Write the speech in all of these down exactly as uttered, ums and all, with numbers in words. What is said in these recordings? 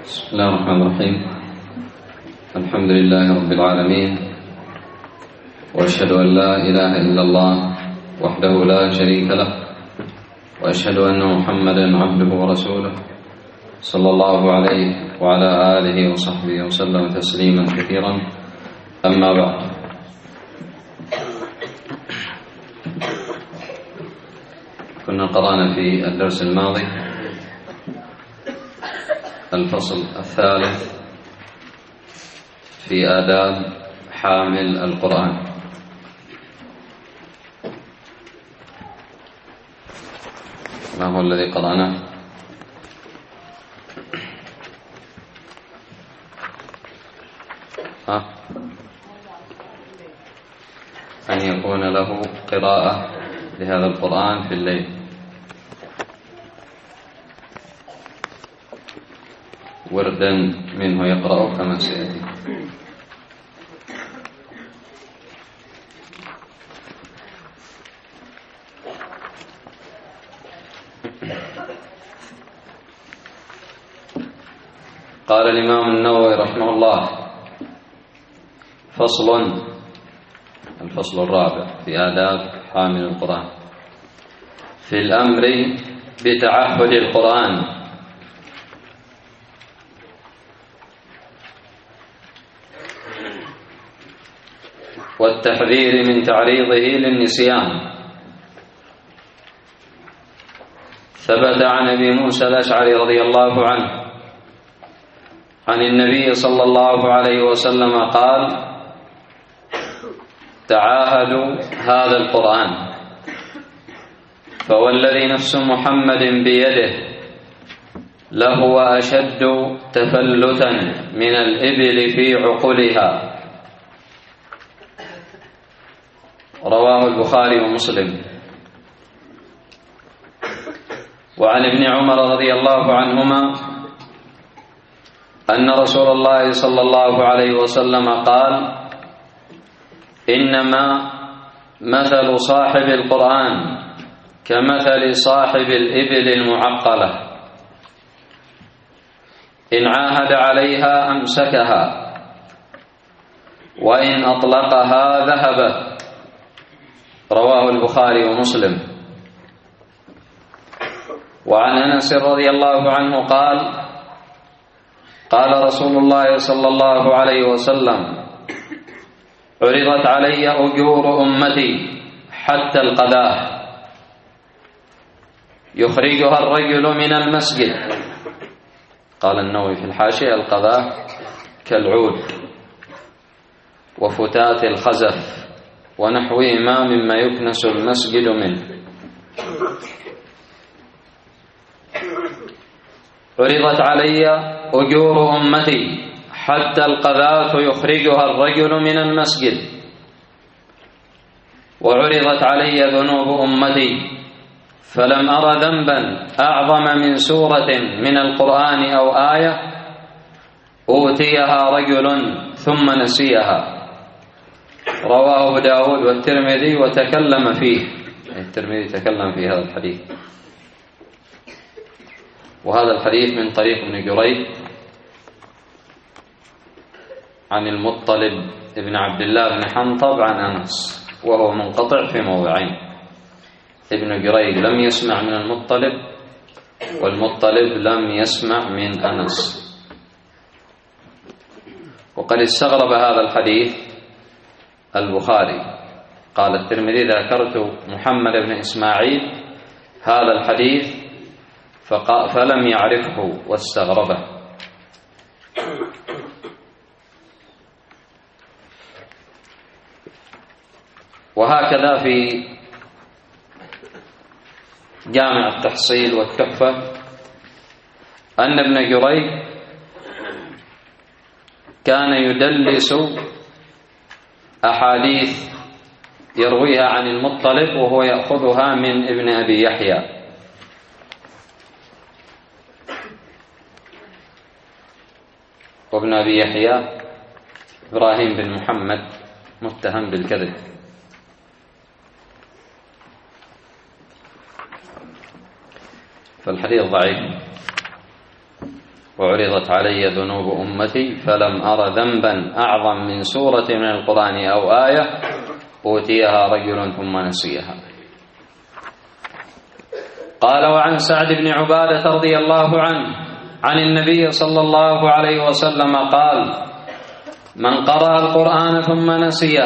بسم الله الرحمن الرحيم. الحمد لله رب العالمين، وأشهد أن لا إله إلا الله وحده لا شريك له، وأشهد أن محمدا عبده ورسوله صلى الله عليه وعلى آله وصحبه وسلم تسليما كثيرا. أما بعد، كنا قرأنا في الدرس الماضي الفصل الثالث في آداب حامل القرآن. ما هو الذي قرأناه؟ ها؟ أن يكون له قراءة لهذا القرآن في الليل. وردا منه يقرأ كما سيأتي. قال الإمام النووي رحمه الله: فصل، الفصل الرابع في آداب حامل القرآن، في الأمر بتعهد القرآن والتحذير من تعريضه للنسيان. ثبت عن أبي موسى الأشعري رضي الله عنه عن النبي صلى الله عليه وسلم قال: تعاهدوا هذا القرآن، فوالذي نفس محمد بيده لهو أشد تفلتا من الإبل في عقلها. رواه البخاري ومسلم. وعن ابن عمر رضي الله عنهما أن رسول الله صلى الله عليه وسلم قال: إنما مثل صاحب القرآن كمثل صاحب الإبل المعقلة، إن عاهد عليها أمسكها، وإن أطلقها ذهبت. رواه البخاري ومسلم. وعن أنس رضي الله عنه قال: قال رسول الله صلى الله عليه وسلم: عرضت علي أجور أمتي حتى القذاة، يخرجها الرجل من المسجد. قال النووي في الحاشية: القذاة كالعود وفتات الخزف ونحوهما مما يكنس المسجد منه. عرضت علي أجور أمتي حتى القذاة يخرجها الرجل من المسجد، وعرضت علي ذنوب أمتي فلم أر ذنبا أعظم من سورة من القرآن أو آية أوتيها رجل ثم نسيها. رواه أبو داود والترمذي وتكلم فيه. الترمذي تكلم في هذا الحديث. وهذا الحديث من طريق ابن جريج عن المطلب ابن عبد الله بن حنطب عن أنس، وهو منقطع في موضعين. ابن جريج لم يسمع من المطلب، والمطلب لم يسمع من أنس. وقد استغرب هذا الحديث البخاري. قال الترمذي: ذكرت محمد بن إسماعيل هذا الحديث فلم يعرفه واستغربه. وهكذا في جامع التحصيل والتحفة أن ابن جريج كان يدلس أحاديث يرويها عن المطلب وهو يأخذها من ابن أبي يحيى. وابن أبي يحيى إبراهيم بن محمد متهم بالكذب. فالحديث ضعيف. وعرضت علي ذنوب أمتي فلم أر ذنبا أعظم من سورة من القرآن أو آية أوتيها رجل ثم نسيها. قال: وعن سعد بن عبادة رضي الله عنه عن النبي صلى الله عليه وسلم قال: من قرأ القرآن ثم نسيه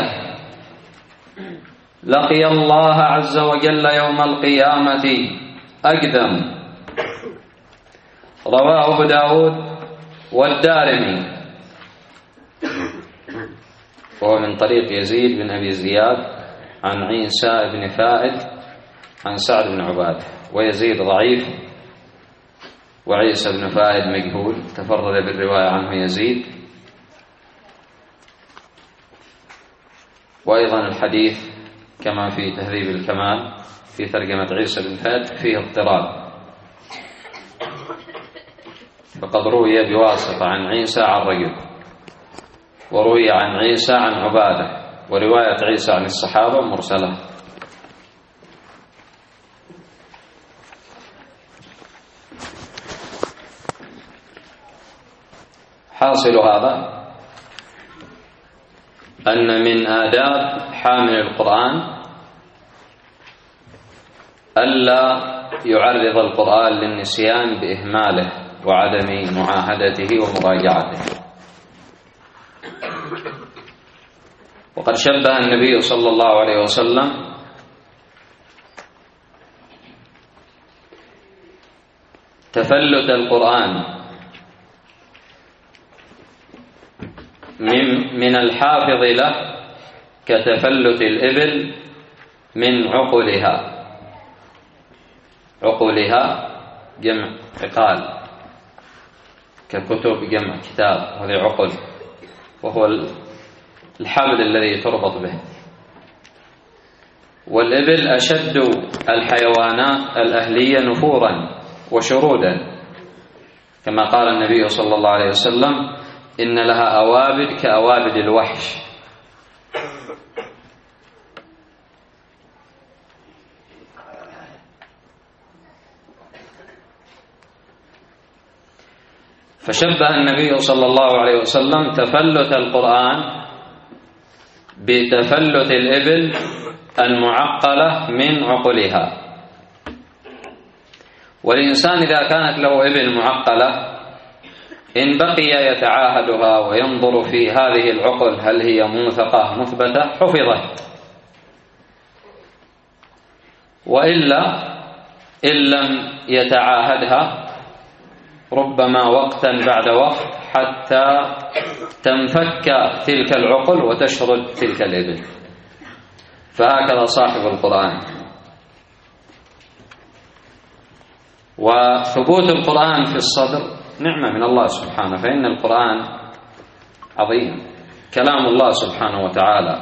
لقي الله عز وجل يوم القيامة أقدم. رواه أبو داود والدارمي، وهو من طريق يزيد بن أبي زياد عن عيسى بن فائد عن سعد بن عبادة، ويزيد ضعيف وعيسى بن فائد مجهول، تفرد بالرواية عنه يزيد. وأيضا الحديث كما في تهذيب الكمال في ترجمة عيسى بن فائد فيه اضطراب، فقد روي بواسطة عن عيسى عن رجل، وروي عن عيسى عن عبادة، ورواية عيسى عن الصحابة مرسلة. حاصل هذا أن من آداب حامل القرآن ألا يعرض القرآن للنسيان بإهماله وعدم معاهدته ومراجعته. وقد شبه النبي صلى الله عليه وسلم تفلت القرآن من من الحافظ له كتفلت الإبل من عقلها. عقلها جمع عقال، ككتب جمع كتاب، هذه عقل، وهو الحبل الذي تربط به. والإبل أشد الحيوانات الأهلية نفورا وشرودا، كما قال النبي صلى الله عليه وسلم: إن لها أوابد كأوابد الوحش. فشبه النبي صلى الله عليه وسلم تفلت القرآن بتفلت الإبل المعقلة من عقلها. والإنسان إذا كانت له إبل معقلة إن بقي يتعاهدها وينظر في هذه العقل هل هي موثقة مثبتة حفظت، وإلا إن لم يتعاهدها ربما وقتا بعد وقت حتى تنفك تلك العقل وتشرد تلك الإبل. فهكذا صاحب القرآن. وثبوت القرآن في الصدر نعمة من الله سبحانه، فإن القرآن عظيم، كلام الله سبحانه وتعالى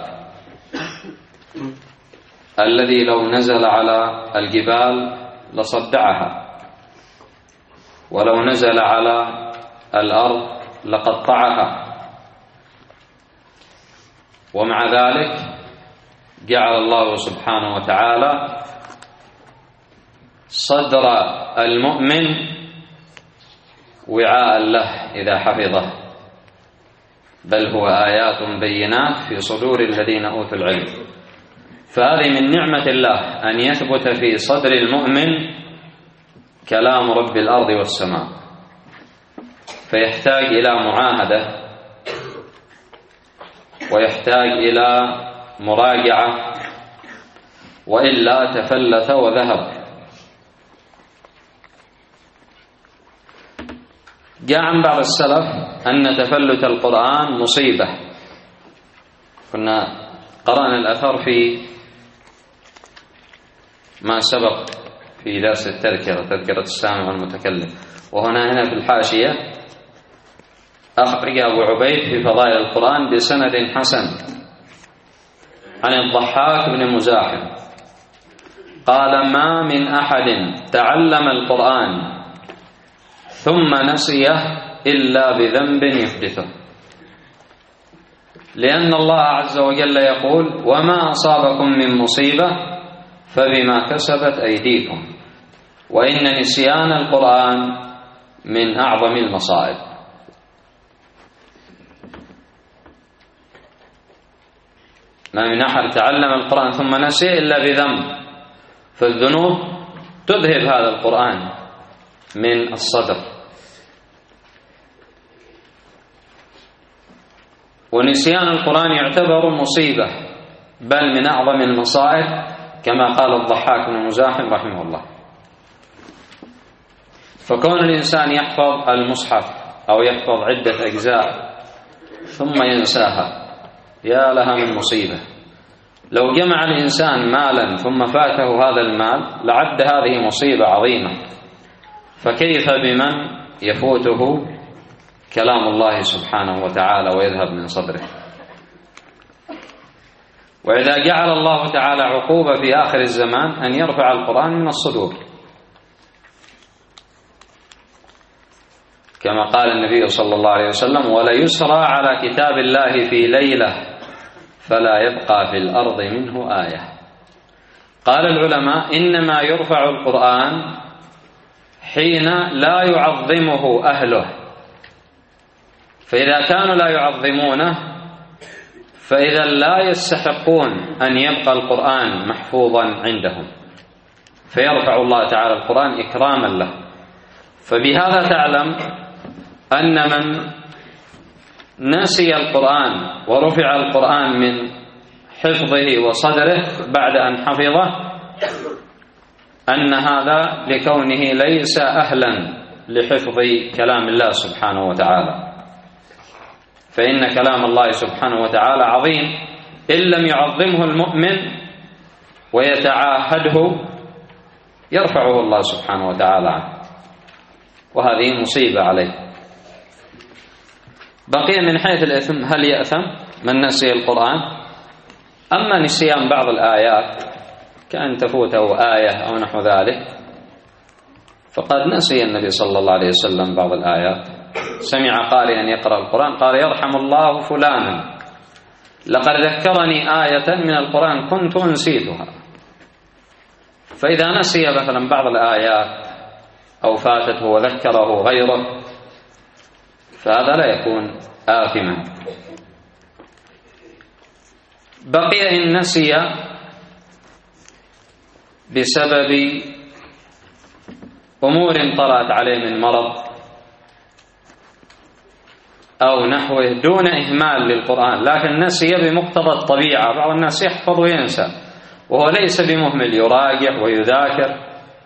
الذي لو نزل على الجبال لصدعها، ولو نزل على الأرض لقطعها. ومع ذلك جعل الله سبحانه وتعالى صدر المؤمن وعاء له إذا حفظه، بل هو آيات بينات في صدور الذين أوتوا العلم. فهذه من نعمة الله أن يثبت في صدر المؤمن كلام رب الأرض والسماء، فيحتاج إلى معاهدة ويحتاج إلى مراجعة، وإلا تفلت وذهب. جاء عن بعض السلف أن تفلت القرآن مصيبة. كنا قرأنا الأثر في ما سبق في درس التذكرة، تذكرة السامع والمتكلم. وهنا هنا في الحاشية أخرج أبو عبيد في فضائل القرآن بسند حسن عن الضحاك بن مزاحم قال: ما من أحد تعلم القرآن ثم نسيه إلا بذنب يحدثه، لأن الله عز وجل يقول: وما أصابكم من مصيبة فبما كسبت أيديكم، وإن نسيان القرآن من أعظم المصائب. ما من أحد تعلم القرآن ثم نسي إلا بذنب، فالذنوب تذهب هذا القرآن من الصدر. ونسيان القرآن يعتبر مصيبة، بل من أعظم المصائب، كما قال الضحاك بن مزاحم رحمه الله. فكون الإنسان يحفظ المصحف أو يحفظ عدة أجزاء ثم ينساها، يا لها من مصيبة. لو جمع الإنسان مالا ثم فاته هذا المال لعد هذه مصيبة عظيمة، فكيف بمن يفوته كلام الله سبحانه وتعالى ويذهب من صدره؟ وإذا جعل الله تعالى عقوبة في آخر الزمان أن يرفع القرآن من الصدور، كما قال النبي صلى الله عليه وسلم: وليسرى على كتاب الله في ليلة فلا يبقى في الأرض منه آية. قال العلماء: إنما يرفع القرآن حين لا يعظمه أهله، فإذا كانوا لا يعظمونه فإذا لا يستحقون أن يبقى القرآن محفوظا عندهم، فيرفع الله تعالى القرآن إكراما له. فبهذا تعلم أن من نسي القرآن ورفع القرآن من حفظه وصدره بعد أن حفظه أن هذا لكونه ليس أهلا لحفظ كلام الله سبحانه وتعالى، فإن كلام الله سبحانه وتعالى عظيم، إن لم يعظمه المؤمن ويتعاهده يرفعه الله سبحانه وتعالى عنه، وهذه مصيبة عليه. بقي من حيث الإثم، هل يأثم من نسي القرآن؟ أما نسيان بعض الآيات كأن تفوته آية أو نحو ذلك، فقد نسي النبي صلى الله عليه وسلم بعض الآيات. سمع قارئا يقرأ القرآن قال: يرحم الله فلانا، لقد ذكرني آية من القرآن كنت نسيتها. فإذا نسي مثلا بعض الآيات أو فاتته وذكره غيره فهذا لا يكون آثما. بقي إن نسي بسبب أمور طرأت عليه من مرض أو نحوه دون إهمال للقرآن، لكن نسي بمقتضى الطبيعة. بعض الناس يحفظ وينسى وهو ليس بمهمل، يراجع ويذاكر،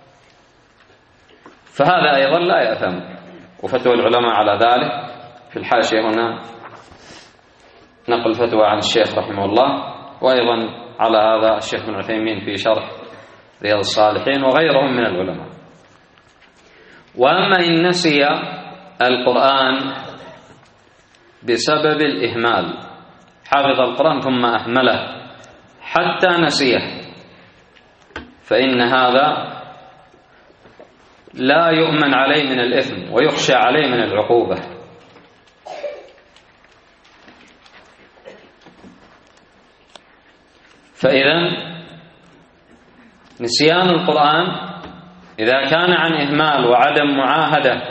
فهذا أيضا لا يأثم. وفتوى العلماء على ذلك في الحاشية هنا نقل فتوى عن الشيخ رحمه الله، وأيضا على هذا الشيخ بن عثيمين في شرح رياض الصالحين وغيرهم من العلماء. وأما إن نسي القرآن بسبب الإهمال، حفظ القرآن ثم أهمله حتى نسيه، فإن هذا لا يؤمن عليه من الإثم ويخشى عليه من العقوبة. فإذا نسيان القرآن إذا كان عن إهمال وعدم معاهدة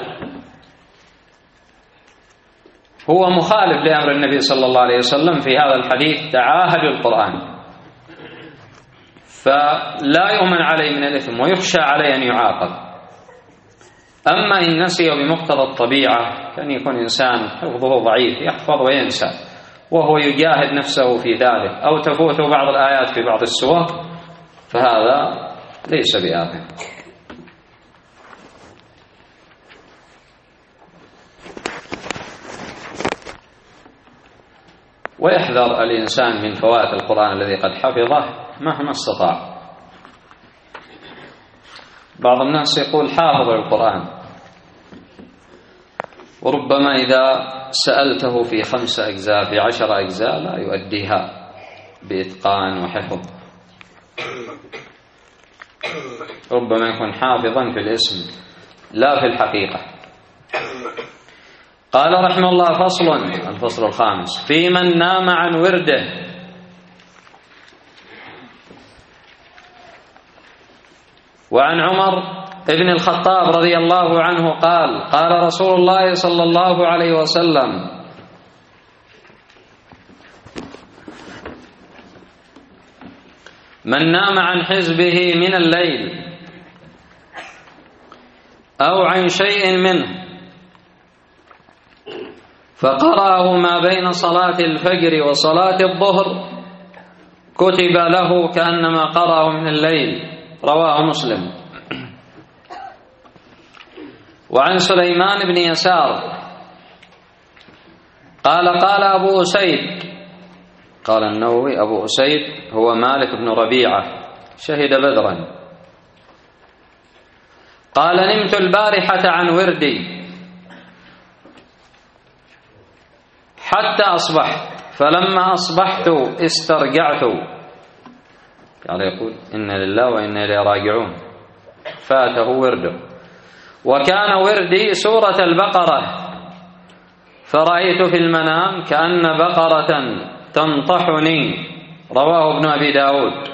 هو مخالف لأمر النبي صلى الله عليه وسلم في هذا الحديث: تعاهدوا القرآن، فلا يؤمن عليه من الإثم ويخشى عليه أن يعاقب. أما إن نسي بمقتضى الطبيعة، كان يكون إنسان حفظه ضعيف يحفظ وينسى وهو يجاهد نفسه في ذلك، أو تفوته بعض الآيات في بعض السور، فهذا ليس بآثم. ويحذر الإنسان من فوات القرآن الذي قد حفظه مهما استطاع. بعض الناس يقول حافظ القرآن، وربما إذا سألته في خمس أجزاء في عشر أجزاء لا يؤديها بإتقان وحفظ، ربما يكون حافظا في الاسم لا في الحقيقة. قال رحمه الله: فصل، الفصل الخامس في من نام عن ورده. وعن عمر ابن الخطاب رضي الله عنه قال قال رسول الله صلى الله عليه وسلم: من نام عن حزبه من الليل أو عن شيء منه فقرأه ما بين صلاة الفجر وصلاة الظهر كتب له كأنما قرأه من الليل. رواه مسلم. وعن سليمان بن يسار قال قال أبو أسيد، قال النووي أبو أسيد هو مالك بن ربيعة شهد بدرا، قال: نمت البارحة عن وردي حتى أصبحت، فلما أصبحت استرجعت، يعني يقول إنا لله وإنا إليه راجعون، فاته ورده، وكان وردي سورة البقرة، فرأيت في المنام كأن بقرة تنطحني. رواه ابن أبي داود.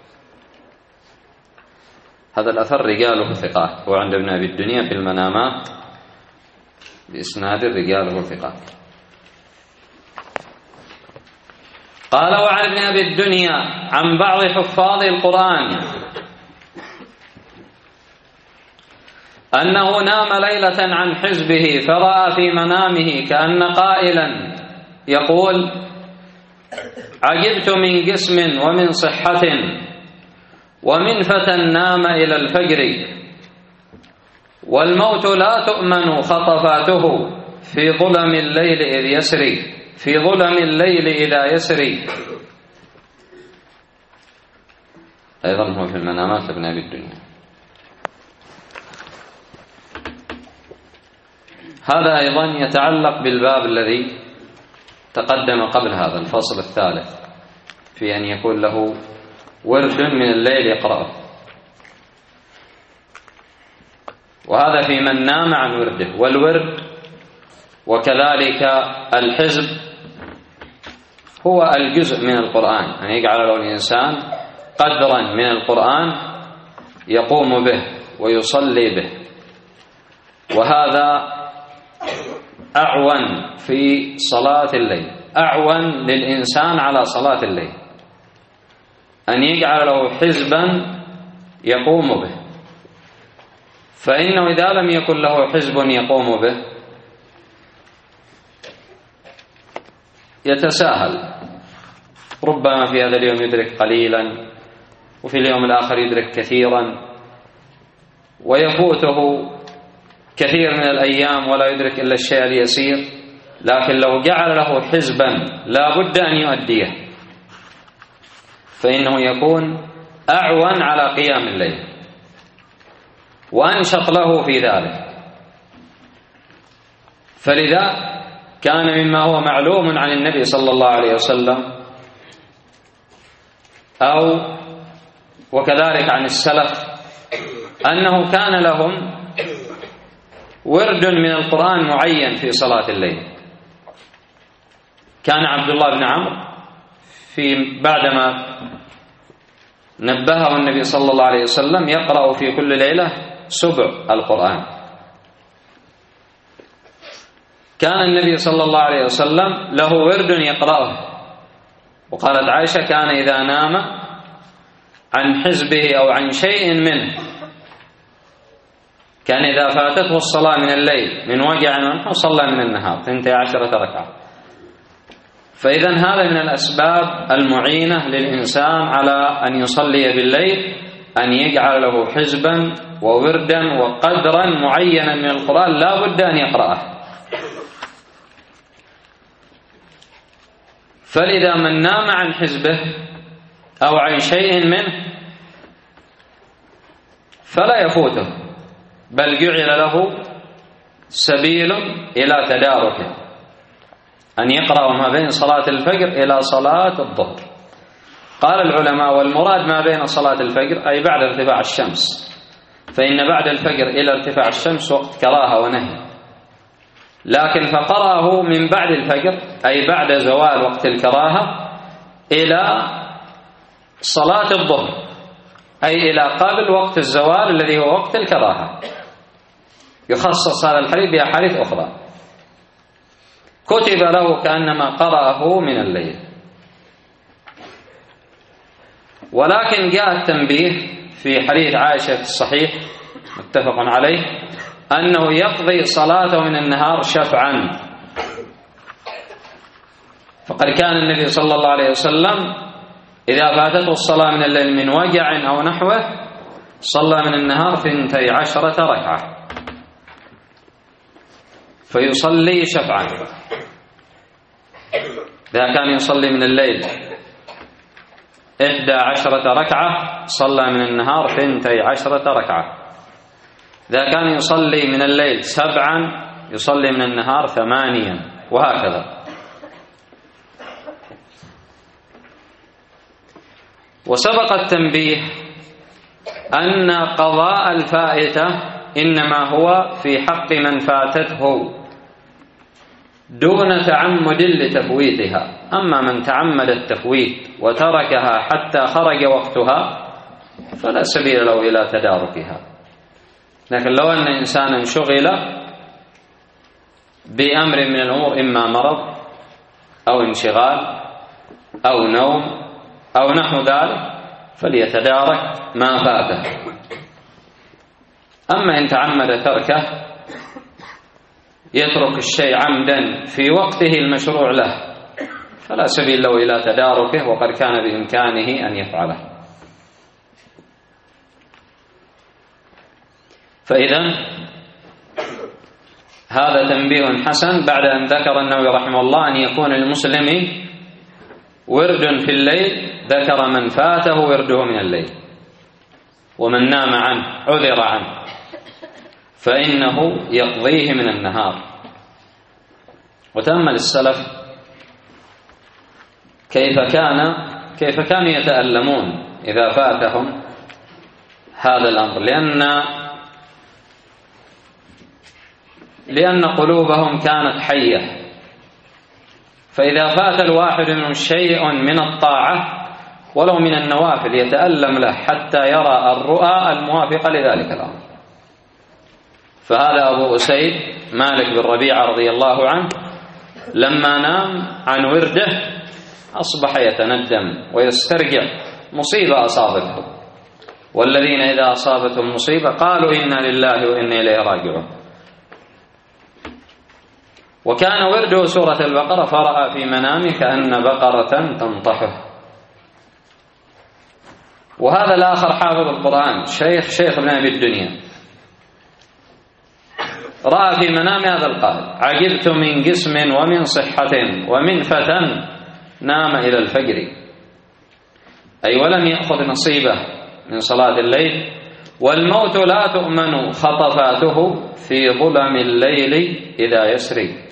هذا الأثر رجاله ثقات، هو عند ابن أبي الدنيا في المنامات بإسناد رجاله ثقات. قال: وعن ابن أبي الدنيا عن بعض حفاظ القرآن أنه نام ليلة عن حزبه فرأى في منامه كأن قائلا يقول: عجبت من جسم ومن صحة ومن فتى نام إلى الفجر، والموت لا تؤمن خطفاته في ظلم الليل إذ يسري في ظلم الليل إذا يسري. أيضا هو في المنامات ابن أبي الدنيا. هذا أيضا يتعلق بالباب الذي تقدم قبل هذا، الفصل الثالث في أن يكون له ورد من الليل يقرأه، وهذا في من نام عن ورده. والورد وكذلك الحزب هو الجزء من القرآن، أن يعني يجعل له الإنسان قدرا من القرآن يقوم به ويصلي به، وهذا أعون في صلاة الليل، أعون للإنسان على صلاة الليل أن يجعل له حزبا يقوم به، فإنه إذا لم يكن له حزب يقوم به يتساهل، ربما في هذا اليوم يدرك قليلا وفي اليوم الآخر يدرك كثيرا، ويفوته كثير من الأيام ولا يدرك إلا الشيء اليسير. لكن لو جعل له حزبا لا بد أن يؤديه فإنه يكون أعون على قيام الليل وأنشط له في ذلك. فلذا كان مما هو معلوم عن النبي صلى الله عليه وسلم أو وكذلك عن السلف أنه كان لهم ورد من القرآن معين في صلاة الليل. كان عبد الله بن عمرو في بعدما نبهه النبي صلى الله عليه وسلم يقرأ في كل ليلة سبع القرآن. كان النبي صلى الله عليه وسلم له ورد يقرأه، وقالت عائشة كان إذا نام عن حزبه أو عن شيء منه كان إذا فاتته الصلاة من الليل من وجع ونحو صلى من النهار ثنتي عشرة ركعة. فإذا هذا من الأسباب المعينة للإنسان على أن يصلي بالليل، أن يجعل له حزبا ووردا وقدرا معينا من القرآن لا بد أن يقرأه. فلذا من نام عن حزبه أو عن شيء منه فلا يفوته، بل جعل له سبيل إلى تداركه، أن يقرأ ما بين صلاة الفجر إلى صلاة الظهر. قال العلماء والمراد ما بين صلاة الفجر أي بعد ارتفاع الشمس، فإن بعد الفجر إلى ارتفاع الشمس وقت كراهة ونهي، لكن فقرأه من بعد الفجر أي بعد زوال وقت الكراهة إلى صلاة الظهر أي إلى قبل وقت الزوال الذي هو وقت الكراهة، يخصص هذا الحديث بأحاديث أخرى، كتب له كأنما قرأه من الليل. ولكن جاء التنبيه في حديث عائشة في الصحيح متفق عليه أنه يقضي صلاته من النهار شفعا، فقد كان النبي صلى الله عليه وسلم إذا فاتته الصلاة من الليل من وجع أو نحوه صلى من النهار ثنتي عشرة ركعة، فيصلي شفعا. إذا كان يصلي من الليل إحدى عشرة ركعة صلى من النهار ثنتي عشرة ركعة. إذا كان يصلي من الليل سبعا يصلي من النهار ثمانيا، وهكذا. وسبق التنبيه أن قضاء الفائتة إنما هو في حق من فاتته دون تعمد لتفويتها، أما من تعمد التفويت وتركها حتى خرج وقتها فلا سبيل له إلى تداركها. لكن لو أن إنسانا شغل بأمر من الأمور، إما مرض أو انشغال أو نوم أو نحو ذلك، فليتدارك ما فاته. أما إن تعمد تركه، يترك الشيء عمدا في وقته المشروع له، فلا سبيل له إلى تداركه، وقد كان بإمكانه أن يفعله. فإذا هذا تنبيه حسن بعد أن ذكر النووي رحمه الله أن يكون للمسلم ورد في الليل، ذكر من فاته ورده من الليل، ومن نام عنه عذر عنه فإنه يقضيه من النهار. وتأمل السلف كيف كان كيف كانوا يتألمون إذا فاتهم هذا الأمر، لأن لأن قلوبهم كانت حية، فإذا فات الواحد منهم شيء من الطاعة ولو من النوافل يتألم له حتى يرى الرؤى الموافقة لذلك الأمر. فهذا أبو أسيد مالك بن ربيعة رضي الله عنه لما نام عن ورده أصبح يتندم ويسترجع مصيبة أصابته، والذين إذا أصابتهم مصيبة قالوا إنا لله وإنا إليه راجعون. وكان ورده سورة البقرة، فرأى في منامه كأن بقرة تنطحه. وهذا الآخر حافظ القرآن شيخ شيخ ابن أبي الدنيا، رأى في منام هذا القائل: عجبت من جسم ومن صحة ومن فتى نام إلى الفجر، أي ولم يأخذ نصيبه من صلاة الليل، والموت لا تؤمن خطفاته في ظلم الليل إذا يسري.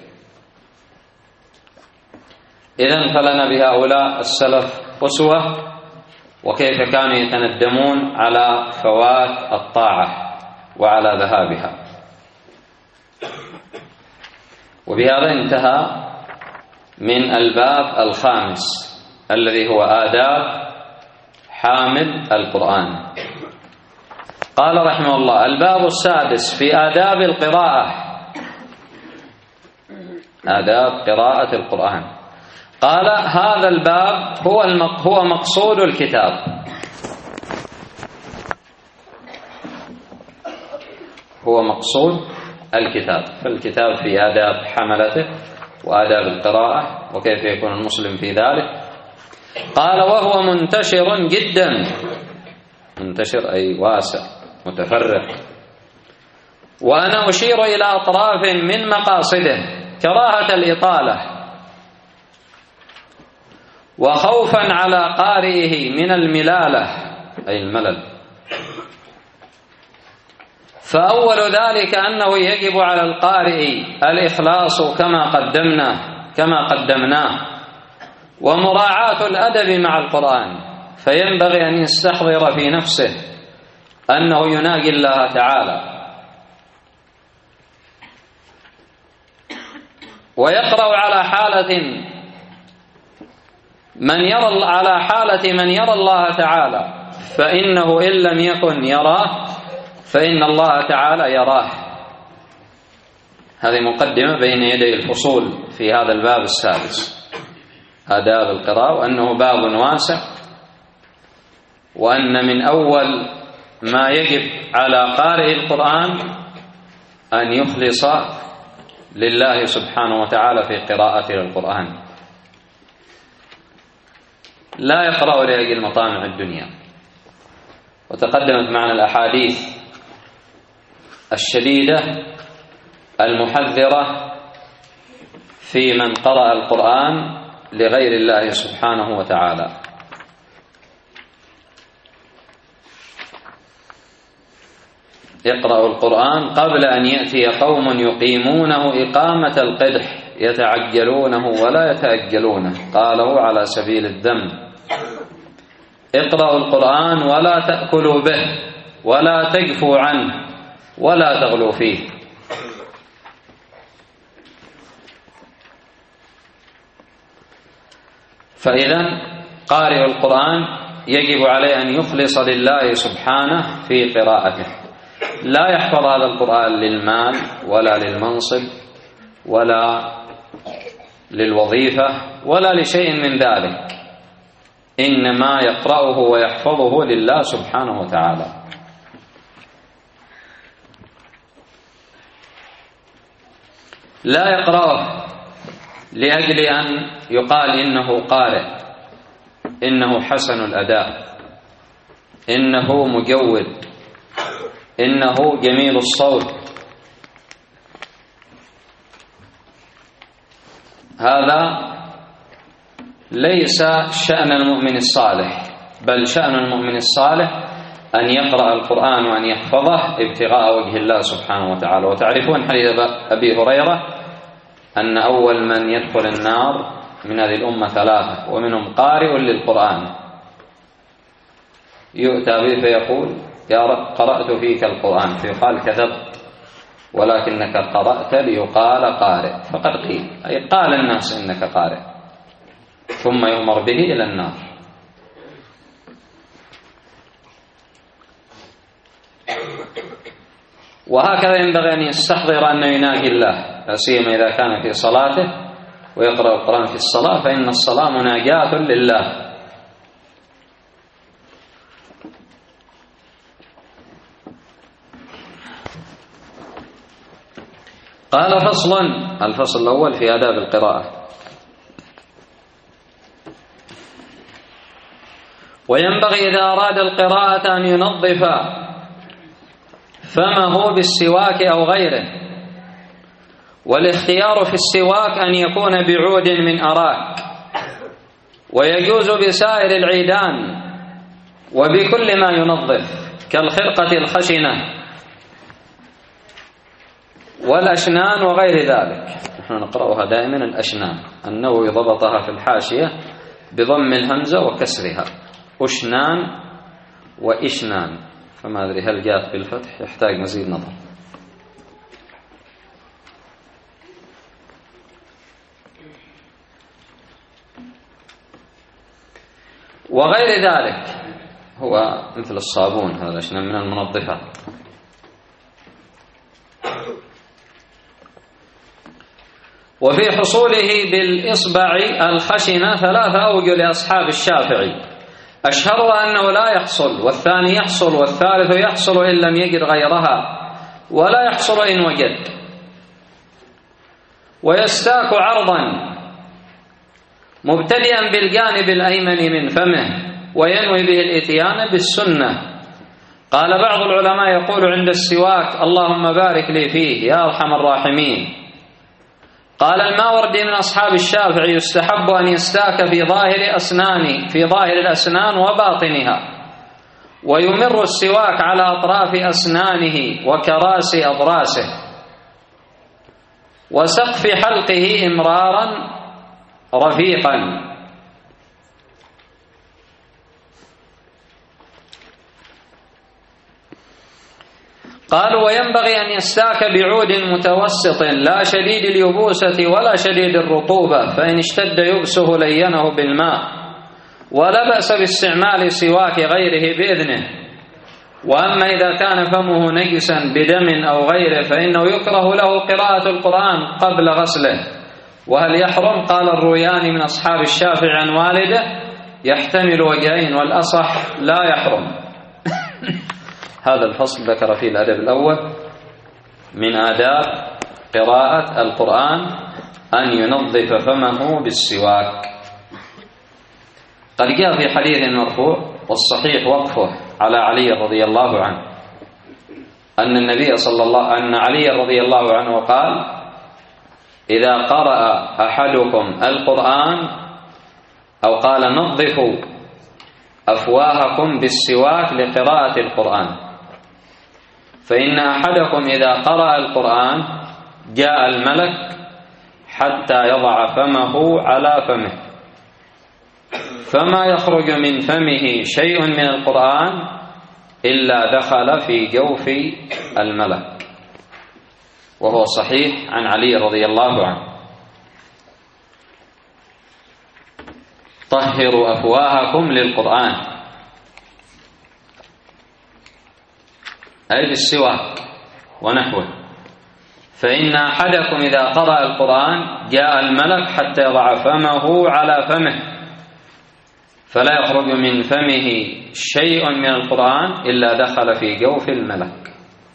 إذن فلنا بهؤلاء السلف أسوة، وكيف كانوا يتندمون على فوات الطاعة وعلى ذهابها. وبهذا انتهى من الباب الخامس الذي هو آداب حامل القرآن. قال رحمه الله: الباب السادس في آداب القراءة، آداب قراءة القرآن. قال: هذا الباب هو هو مقصود الكتاب، هو مقصود الكتاب، فالكتاب في آداب حملته وآداب القراءة وكيف يكون المسلم في ذلك. قال: وهو منتشر جدا، منتشر أي واسع متفرق، وأنا أشير إلى أطراف من مقاصده كراهة الإطالة وخوفا على قارئه من الملالة أي الملل. فأول ذلك أنه يجب على القارئ الإخلاص كما قدمناه كما قدمناه ومراعاة الأدب مع القرآن، فينبغي أن يستحضر في نفسه أنه يناجي الله تعالى، ويقرأ على حالة من يرى على حالة من يرى الله تعالى فإنه إن لم يكن يراه فإن الله تعالى يراه. هذه مقدمة بين يدي الفصول في هذا الباب السادس، آداب القراءة، وأنه باب واسع، وأن من أول ما يجب على قارئ القرآن أن يخلص لله سبحانه وتعالى في قراءته للقرآن، لا يقرأ لأجل مطامع الدنيا. وتقدمت معنا الأحاديث الشديدة المحذرة في من قرأ القرآن لغير الله سبحانه وتعالى. اقرأوا القرآن قبل أن يأتي قوم يقيمونه إقامة القدح يتعجلونه ولا يتأجلونه، قاله على سبيل الذم. اقرأوا القرآن ولا تأكلوا به ولا تجفوا عنه ولا تغلوا فيه. فإذا قارئ القرآن يجب عليه أن يخلص لله سبحانه في قراءته، لا يحفظ هذا القرآن للمال ولا للمنصب ولا للوظيفة ولا لشيء من ذلك، إنما يقرأه ويحفظه لله سبحانه وتعالى. لا يقرأه لأجل أن يقال إنه قارئ، إنه حسن الأداء، إنه مجود، إنه جميل الصوت. هذا ليس شأن المؤمن الصالح، بل شأن المؤمن الصالح أن يقرأ القرآن وأن يحفظه ابتغاء وجه الله سبحانه وتعالى. وتعرفون حديث أبي هريرة أن أول من يدخل النار من هذه الأمة ثلاثة، ومنهم قارئ للقرآن يؤتى به فيقول يا رب قرأت فيك القرآن، فيقال كذبت ولكنك قرأت ليقال قارئ، فقد قيل أي قال الناس إنك قارئ، ثم يؤمر به إلى النار. وهكذا ينبغي أن يستحضر أنه يناجي الله، لا سيما إذا كان في صلاته ويقرأ القرآن في الصلاة، فإن الصلاة مناجاة لله. قال فصل، الفصل الأول في آداب القراءة. وينبغي إذا أراد القراءة أن ينظف فمه بالسواك أو غيره، والاختيار في السواك أن يكون بعود من أراك، ويجوز بسائر العيدان وبكل ما ينظف كالخرقة الخشنة والأشنان وغير ذلك. نحن نقرأها دائما الأشنان، النووي ضبطها في الحاشية بضم الهمزة وكسرها، أشنان وإشنان، فما أدري هل جاءت بالفتح، يحتاج مزيد نظر. وغير ذلك هو مثل الصابون، هذا الأشنان من المنظفات. وفي حصوله بالإصبع الخشنة ثلاثة أوجه لأصحاب الشافعي، أشهرها أنه لا يحصل، والثاني يحصل، والثالث يحصل إن لم يجد غيرها، ولا يحصل إن وجد. ويستاك عرضا مبتدئا بالجانب الأيمن من فمه، وينوي به الإتيان بالسنة. قال بعض العلماء يقول عند السواك اللهم بارك لي فيه يا أرحم الراحمين. قال الماوردي من أصحاب الشافعي يستحب أن يستاك في ظاهر أسنانه، في ظاهر الأسنان وباطنها، ويمر السواك على أطراف أسنانه وكراس أضراسه وسقف حلقه إمرارا رفيقا. قالوا وينبغي أن يستاك بعود متوسط لا شديد اليبوسة ولا شديد الرطوبة، فإن اشتد يبسه لينه بالماء، ولا بأس باستعمال سواك غيره بإذنه. وأما إذا كان فمه نجسا بدم أو غيره فإنه يكره له قراءة القرآن قبل غسله. وهل يحرم؟ قال الروياني من أصحاب الشافعي عن والده يحتمل وجهين، والأصح لا يحرم. هذا الفصل ذكر فيه الأدب الأول من آداب قراءة القرآن أن ينظف فمه بالسواك. قد جاء في حديث مرفوع والصحيح وقفه على علي رضي الله عنه أن النبي صلى الله أن علي رضي الله عنه قال: إذا قرأ أحدكم القرآن، أو قال: نظفوا أفواهكم بالسواك لقراءة القرآن، فإن أحدكم إذا قرأ القرآن جاء الملك حتى يضع فمه على فمه، فما يخرج من فمه شيء من القرآن إلا دخل في جوف الملك. وهو صحيح عن علي رضي الله عنه. طهروا أفواهكم للقرآن، أي بالسواك ونحوه، فإن أحدكم إذا قرأ القرآن جاء الملك حتى يضع فمه على فمه، فلا يخرج من فمه شيء من القرآن إلا دخل في جوف الملك.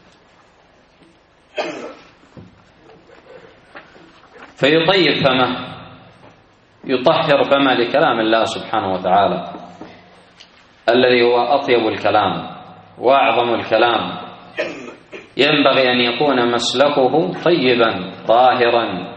فيطيب فمه، يطهر فمه لكلام الله سبحانه وتعالى الذي هو أطيب الكلام وأعظم الكلام، ينبغي أن يكون مسلكه طيبا طاهرا.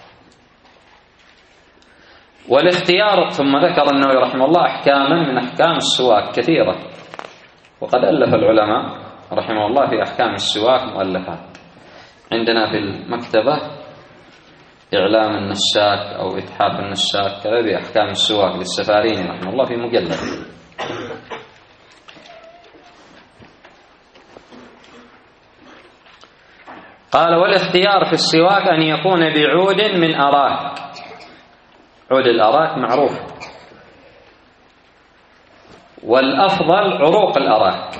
والاختيار، ثم ذكر النووي رحمه الله أحكاما من أحكام السواك كثيرة، وقد ألف العلماء رحمه الله في أحكام السواك مؤلفات. عندنا في المكتبة إعلام النساك أو إتحاف النساك كذا بأحكام السواك للسفاريني رحمه الله في مجلد. قال: والاختيار في السواك أن يكون بعود من أراك. عود الأراك معروف، والأفضل عروق الأراك.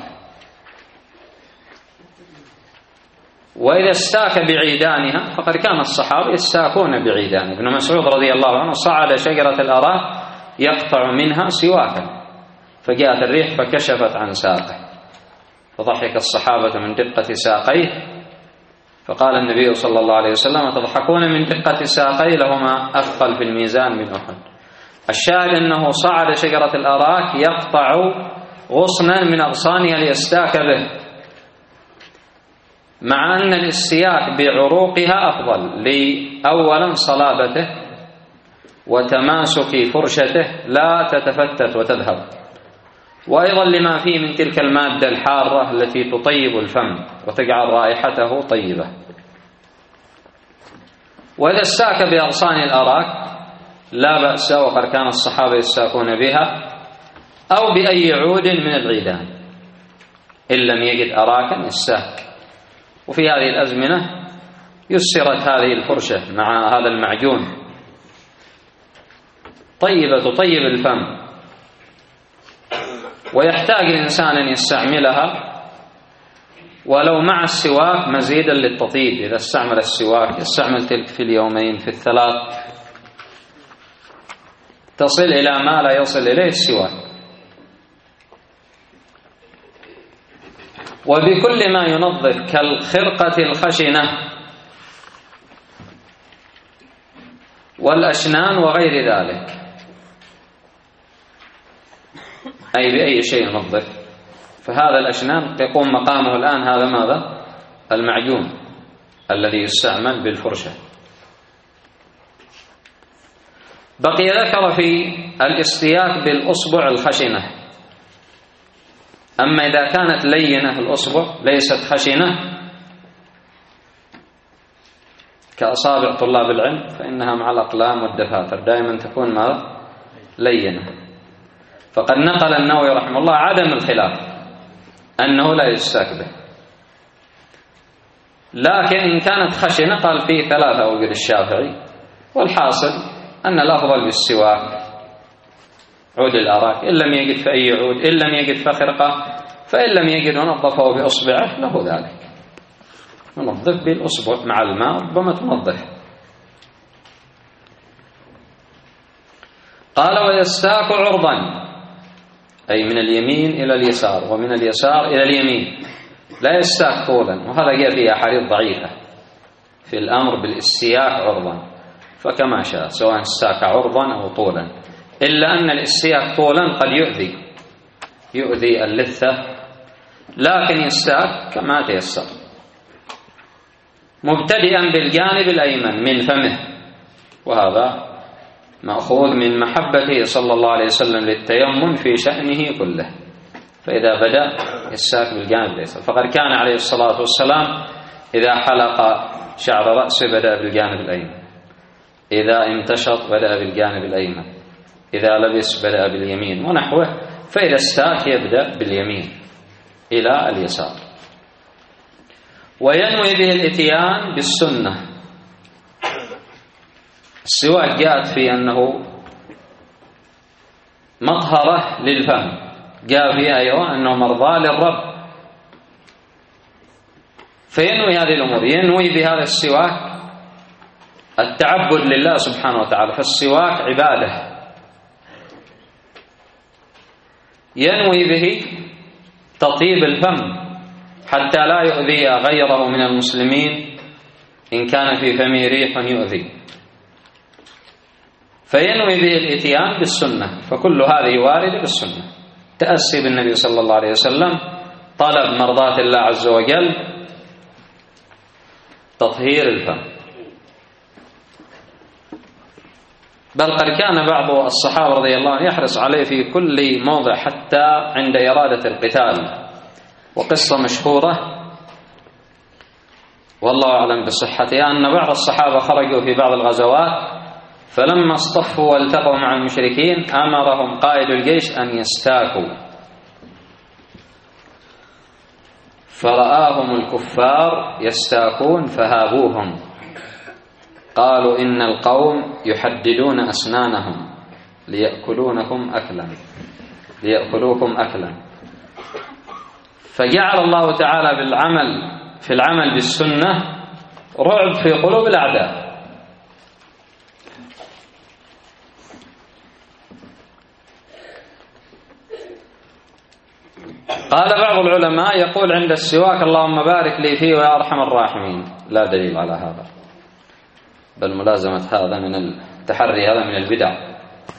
وإذا استاك بعيدانها فقد كان الصحابة يستاكون بعيدانها. ابن مسعود رضي الله عنه صعد شجرة الأراك يقطع منها سواكا، فجاءت الريح فكشفت عن ساقه، فضحك الصحابة من دقة ساقيه، فقال النبي صلى الله عليه وسلم: تضحكون من دقة ساقيه لهما أثقل في الميزان من أحد. الشاهد أنه صعد شجرة الأراك يقطع غصنا من أغصانها ليستاك به، مع أن الاستياك بعروقها أفضل لأولا صلابته وتماسك فرشته لا تتفتت وتذهب، وأيضا لما فيه من تلك المادة الحارة التي تطيب الفم وتجعل رائحته طيبة. وإذا استاك بأغصان الأراك لا بأس، وقد كان الصحابة يستاكون بها، أو بأي عود من العيدان إن لم يجد أراكا يستاك. وفي هذه الأزمنة يسرت هذه الفرشة مع هذا المعجون طيبة تطيب الفم، ويحتاج الإنسان أن يستعملها ولو مع السواك مزيدا للتطيب. إذا استعمل السواك يستعمل تلك في اليومين في الثلاث، تصل إلى ما لا يصل إليه السواك. وبكل ما ينظف كالخرقة الخشنة والأشنان وغير ذلك، أي بأي شيء ينظف. فهذا الأشنان يقوم مقامه الآن هذا ماذا؟ المعجون الذي يستعمل بالفرشة. بقي ذكر في الاستياك بالأصبع الخشنة. أما إذا كانت لينة الأصبع ليست خشنة كأصابع طلاب العلم فإنها مع الأقلام والدفاتر دائما تكون ماذا؟ لينة. فقد نقل النووي رحمه الله عدم الخلاف أنه لا يستاك به، لكن إن كانت خشنة قال فيه ثلاثة أوجه الشافعي، والحاصل أن الأفضل بالسواك عود الأراك، إن لم يجد فأي عود، إن لم يجد فخرقة، فإن لم يجد ونظفه بإصبعه له ذلك، ننظف بالأصبع مع الماء ربما تنظف. قال ويستاك عرضا، أي من اليمين إلى اليسار ومن اليسار إلى اليمين، لا يستاك طولا، وهذا جاء فيه أحاديث ضعيفة في الأمر بالاستياك عرضا، فكما شاء سواء استاك عرضا أو طولا، إلا أن الاستياك طولا قد يؤذي يؤذي اللثة، لكن يستاك كما تيسر، مبتدئا بالجانب الأيمن من فمه، وهذا مأخوذ من محبته صلى الله عليه وسلم للتيمم في شأنه كله، فإذا بدأ يستاك بالجانب الأيسر، فقد كان عليه الصلاة والسلام إذا حلق شعر رأسه بدأ بالجانب الأيمن، إذا امتشط بدأ بالجانب الأيمن، إذا لبس بدأ باليمين ونحوه، فإذا استاك يبدأ باليمين إلى اليسار. وينوي به الإتيان بالسنة. السواك جاءت في أنه مطهرة للفم، جاء فيها أيضا أنه مرضى للرب، فينوي هذه الأمور، ينوي بهذا السواك التعبد لله سبحانه وتعالى، فالسواك عبادة، ينوي به تطيب الفم حتى لا يؤذي غيره من المسلمين إن كان في فمه ريح يؤذي، فينوي به الإتيان بالسنة، فكل هذه واردة بالسنة، تأسي بالنبي صلى الله عليه وسلم، طلب مرضاة الله عز وجل، تطهير الفم. بل قد كان بعض الصحابة رضي الله عنهم يحرص عليه في كل موضع حتى عند إرادة القتال، وقصة مشهورة والله أعلم بصحتها أن بعض الصحابة خرجوا في بعض الغزوات، فلما اصطفوا والتقوا مع المشركين أمرهم قائد الجيش أن يستاكوا، فرآهم الكفار يستاكون فهابوهم، قالوا إن القوم يحددون أسنانهم ليأكلونكم أكلا ليأكلوكم أكلا، فجعل الله تعالى بالعمل في العمل بالسنة رعب في قلوب الأعداء. قال بعض العلماء يقول عند السواك اللهم بارك لي فيه ويا أرحم الراحمين، لا دليل على هذا، بل ملازمة هذا من التحري، هذا من البدع.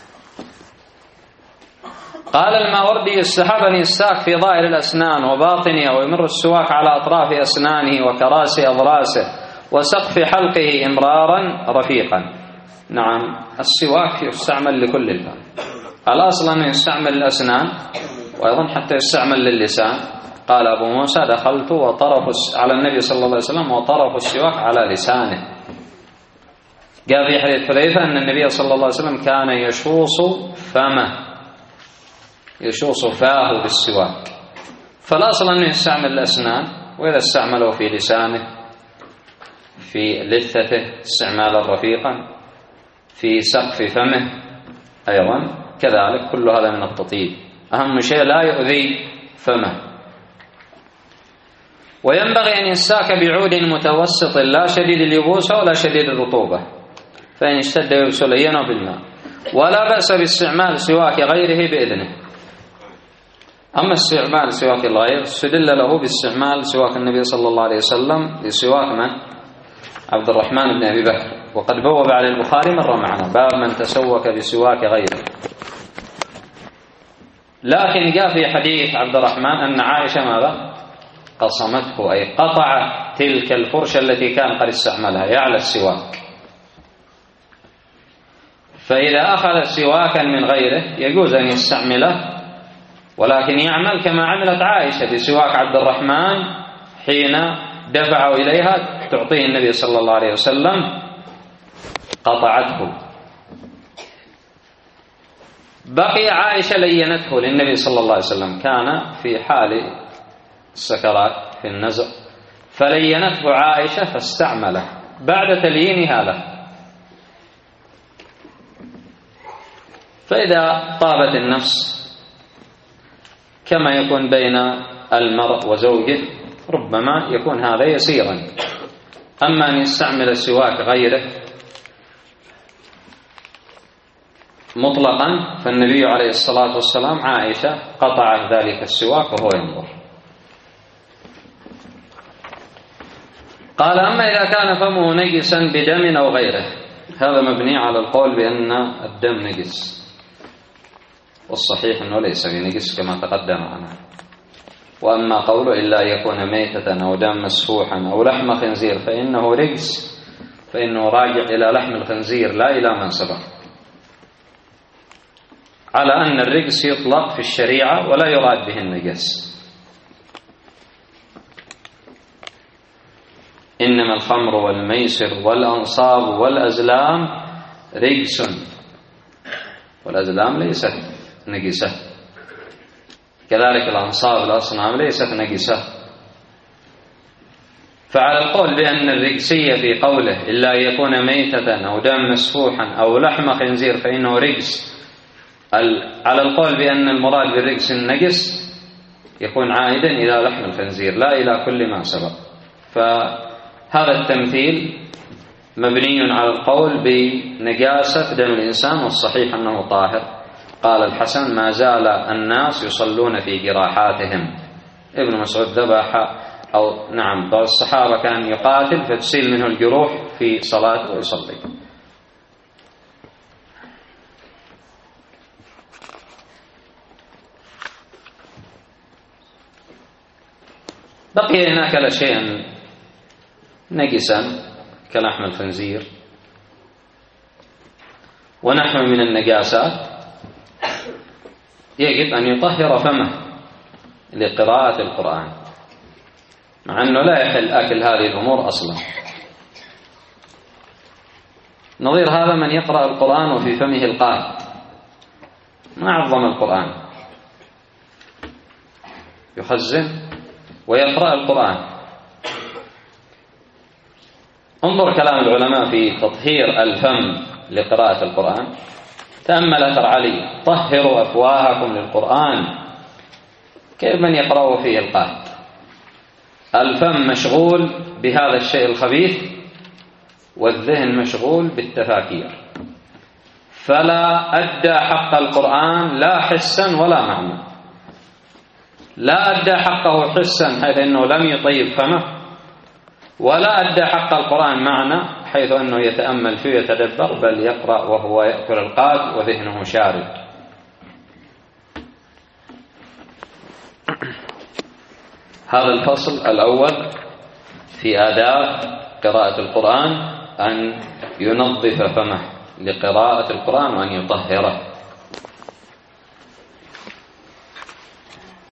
قال الماوردي يستحب أن يستاك في ظاهر الأسنان وباطنها، ويمر السواك على أطراف أسنانه وكراسي أضراسه وسقف حلقه إمرارا رفيقا. نعم، السواك يستعمل لكل الفم، الأصل أنه يستعمل للأسنان، وأيضا حتى يستعمل للسان. قال أبو موسى دخلت وطرف على النبي صلى الله عليه وسلم وطرف السواك على لسانه. جاء في حديث حذيفة أن النبي صلى الله عليه وسلم كان يشوص فمه، يشوص فاه بالسواك، فالأصل أنه يستعمل الأسنان، وإذا استعمله في لسانه في لثته استعمالا رفيقا، في سقف فمه أيضا كذلك، كل هذا من التطيب، أهم شيء لا يؤذي فمه. وينبغي أن يستاك بعود متوسط لا شديد اليبوس ولا شديد الرطوبة، فإن اشتد يبس لينه بالماء، ولا بأس باستعمال سواك غيره بإذنه. أما استعمال سواك الغير استدل له باستعمال سواك النبي صلى الله عليه وسلم لسواك من؟ عبد الرحمن بن أبي بكر، وقد بوب على البخاري مرة معنا باب من تسوك بسواك غيره. لكن جاء في حديث عبد الرحمن أن عائشة ماذا؟ قصمته، أي قطعت تلك الفرشة التي كان قد استعملها يعلى السواك. فإذا أخذ سواكا من غيره يجوز أن يستعمله، ولكن يعمل كما عملت عائشة بسواك عبد الرحمن حين دفعوا إليها تعطيه النبي صلى الله عليه وسلم، قطعته. بقي عائشة لينته للنبي صلى الله عليه وسلم، كان في حال السكرات في النزع، فلينته عائشة فاستعمله بعد تليينها له. فإذا طابت النفس كما يكون بين المرء وزوجه ربما يكون هذا يسيرا. أما أن يستعمل السواك غيره مطلقا فالنبي عليه الصلاة والسلام عائشة قطع ذلك السواك وهو ينظر. قال: أما إذا كان فمه نجسا بدم أو غيره، هذا مبني على القول بأن الدم نجس، والصحيح أنه ليس بنجس كما تقدم عنه. وأما قوله إلا يكون ميتة أو دم مسفوحا أو لحم خنزير فإنه رجس، فإنه راجع إلى لحم الخنزير لا إلى ما سبق، على أن الرجس يطلق في الشريعة ولا يراد به النجس. إنما الخمر والميسر والأنصاب والأزلام رجس، والأزلام ليست نجسة، كذلك الأنصاب والأصنام ليست نجسة. فعلى القول بأن الرجسية في قوله إلا يكون ميتة أو دم مسفوحا أو لحم خنزير فإنه رجس، على القول بأن المراد بالرجس النجس يكون عائدا إلى لحم الخنزير لا إلى كل ما سبق. فهذا التمثيل مبني على القول بنجاسة دم الإنسان، والصحيح أنه طاهر. قال الحسن: ما زال الناس يصلون في جراحاتهم. ابن مسعود ذبح أو نعم بعض الصحابة كان يقاتل فتسيل منه الجروح في صلاته ويصلي. بقي إن أكل شيئا نجسا كلحم الخنزير ونحو من النجاسات يجب أن يطهر فمه لقراءة القرآن، مع أنه لا يحل أكل هذه الأمور أصلا. نظير هذا من يقرأ القرآن وفي فمه القات، ما عظم القرآن، يخزن ويقرأ القرآن. انظر كلام العلماء في تطهير الفم لقراءة القرآن. تأمل أثر علي: طهروا أفواهكم للقرآن. كيف من يقرأ فيه القات؟ الفم مشغول بهذا الشيء الخبيث والذهن مشغول بالتفاكير، فلا أدى حق القرآن لا حسا ولا معنى. لا أدى حقه حسا حيث أنه لم يطيب فمه، ولا أدى حق القرآن معنى حيث أنه يتأمل فيه ويتدبر، بل يقرأ وهو يأكل القات وذهنه شارد. هذا الفصل الأول في آداب قراءة القرآن، أن ينظف فمه لقراءة القرآن وأن يطهره.